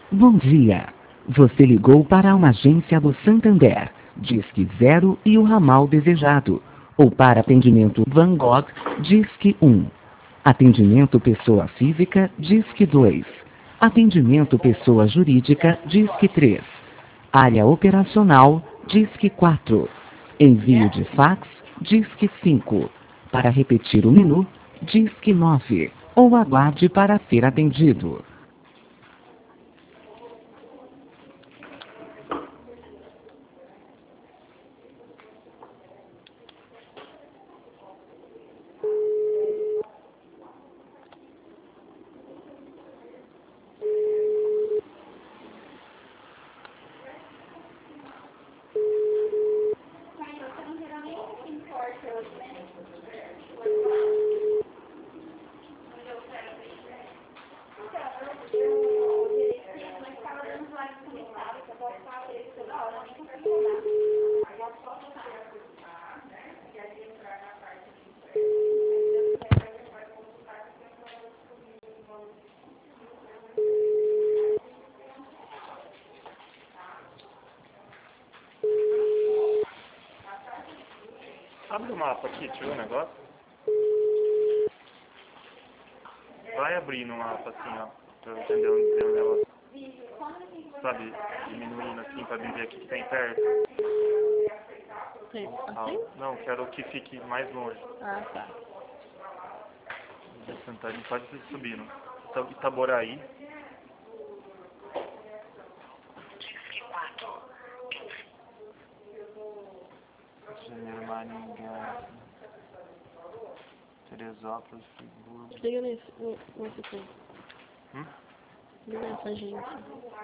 Bom dia. Você ligou para uma agência do Santander. Disque 0 e o ramal desejado. Ou para atendimento Van Gogh, Disque 1. Atendimento pessoa física, Disque 2. Atendimento pessoa jurídica, Disque 3. Área operacional, Disque 4. Envio de fax, Disque 5. Para repetir o menu, Disque 9. Ou aguarde para ser atendido. Abre o mapa aqui, deixa eu ver o negócio. Vai abrir no mapa assim, ó. Pra eu entender o negócio. Sabe, diminuindo assim pra mim ver aqui que tem perto. Assim? Não, quero que fique mais longe. Ah, tá. Santana, pode ir subindo. Itaboraí. Janeiro, Maringá. Teresópolis, Friburgo. Liga nesse aqui. Hum? Liga nessa agência.